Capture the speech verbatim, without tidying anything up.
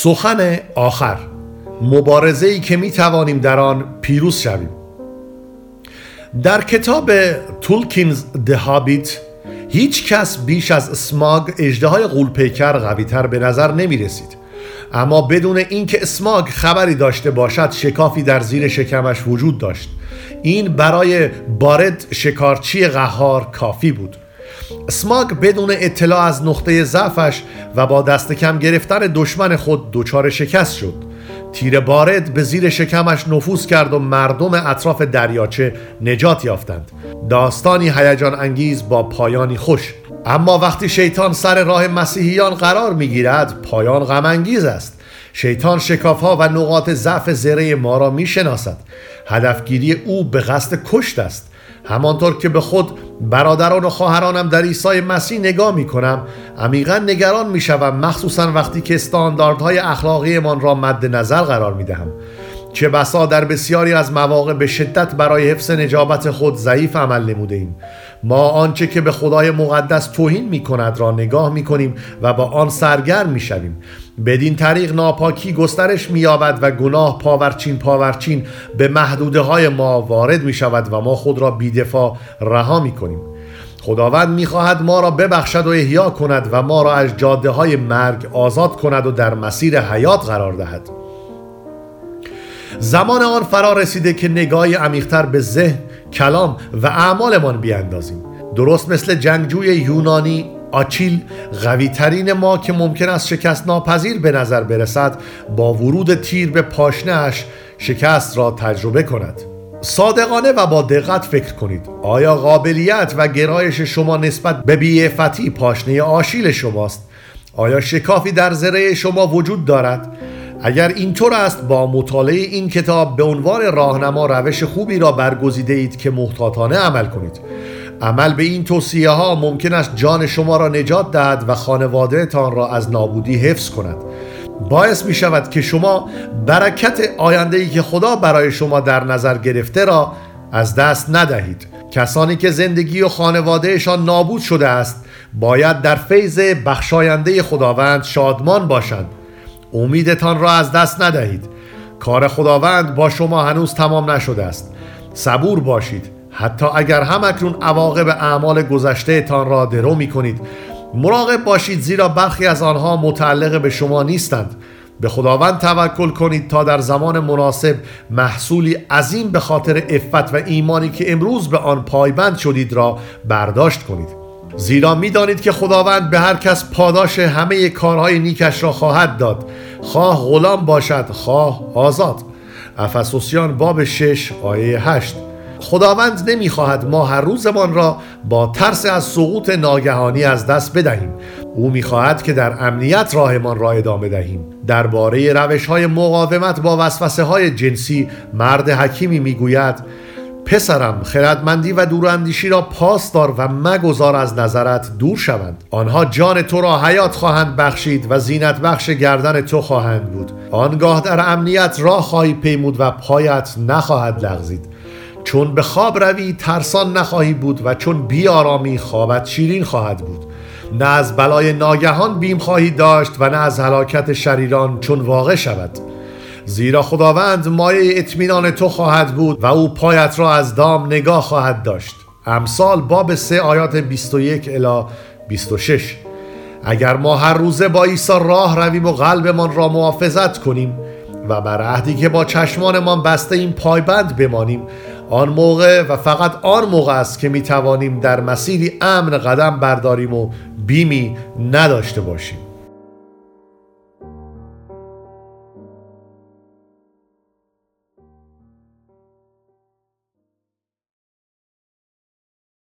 سخن آخر، مبارزه‌ای که می توانیم در آن پیروز شویم. در کتاب تولکینز د هابیت هیچ کس بیش از اسماگ اژدهای غول‌پیکر قوی‌تر به نظر نمی رسید، اما بدون اینکه اسماگ خبری داشته باشد شکافی در زیر شکمش وجود داشت. این برای بارد شکارچی قهار کافی بود. اسماگ بدون اطلاع از نقطه ضعفش و با دست کم گرفتن دشمن خود دچار شکست شد. تیر بارد به زیر شکمش نفوذ کرد و مردم اطراف دریاچه نجات یافتند. داستانی هیجان انگیز با پایانی خوش. اما وقتی شیطان سر راه مسیحیان قرار میگیرد پایان غم انگیز است. شیطان شکاف‌ها و نقاط ضعف زره ما را میشناسد. هدفگیری او به قصد کشت است. همانطور که به خود، برادران و خواهرانم در عیسی مسیح نگاه می کنم، عمیقاً نگران می شوم، مخصوصاً وقتی که استانداردهای اخلاقی من را مد نظر قرار می دهم. چه بسا در بسیاری از مواقع به شدت برای حفظ نجابت خود ضعیف عمل نموده ایم. ما آنچه که به خدای مقدس توهین می کند را نگاه می کنیم و با آن سرگرم می شویم. بدین طریق ناپاکی گسترش می یابد و گناه پاورچین پاورچین به محدوده های ما وارد می شود و ما خود را بی‌دفاع رها می کنیم. خداوند می خواهد ما را ببخشد و احیا کند و ما را از جاده های مرگ آزاد کند و در مسیر حیات قرار دهد. زمان آن فرا رسیده که نگاهی عمیق‌تر به ذهن، کلام و اعمالمان بیاندازیم. درست مثل جنگجوی یونانی آچیل، قوی ترین ما که ممکن است شکست ناپذیر به نظر برسد، با ورود تیر به پاشنه‌اش شکست را تجربه کند. صادقانه و با دقت فکر کنید. آیا قابلیت و گرایش شما نسبت به بی‌عفتی پاشنه آشیل شماست؟ آیا شکافی در زره شما وجود دارد؟ اگر اینطور است، با مطالعه این کتاب به عنوان راهنما روش خوبی را برگزیده اید که محتاطانه عمل کنید. عمل به این توصیه ها ممکن است جان شما را نجات دهد و خانواده تان را از نابودی حفظ کند. باعث می شود که شما برکت آینده‌ای که خدا برای شما در نظر گرفته را از دست ندهید. کسانی که زندگی و خانوادهشان نابود شده است باید در فیض بخشاینده خداوند شادمان باشند. امیدتان را از دست ندهید. کار خداوند با شما هنوز تمام نشده است. صبور باشید. حتی اگر هم اکنون عواقب اعمال گذشته تان را درو می کنید، مراقب باشید، زیرا برخی از آنها متعلق به شما نیستند. به خداوند توکل کنید تا در زمان مناسب محصولی عظیم به خاطر عفت و ایمانی که امروز به آن پایبند شدید را برداشت کنید. زیرا می دانید که خداوند به هر کس پاداش همه کارهای نیکش را خواهد داد، خواه غلام باشد خواه آزاد. افسوسیان باب شش آیه هشت. خداوند نمیخواهد ما هر روزمان را با ترس از سقوط ناگهانی از دست بدهیم. او میخواهد که در امنیت راهمان را ادامه دهیم. درباره روش‌های مقاومت با وسوسه‌های جنسی مرد حکیمی میگوید: پسرم، خردمندی و دوراندیشی را پاس دار و مگذار از نظرت دور شوند. آنها جان تو را حیات خواهند بخشید و زینت بخش گردن تو خواهند بود. آنگاه در امنیت راه خواهی پیمود و پایت نخواهد لغزید. چون به خواب روی ترسان نخواهی بود و چون بیارامی خوابت شیرین خواهد بود. نه از بلای ناگهان بیم خواهی داشت و نه از هلاکت شریران چون واقع شود. زیرا خداوند مایه اطمینان تو خواهد بود و او پایت را از دام نگاه خواهد داشت. امثال باب سه آیات بیست و یک الی بیست و شش. اگر ما هر روزه با عیسی راه رویم و قلبمان را محافظت کنیم و بر عهدی که با چشمانمان بسته این پایبند بمانیم، آن موقع و فقط آن موقع است که می توانیم در مسیری امن قدم برداریم و بیمی نداشته باشیم.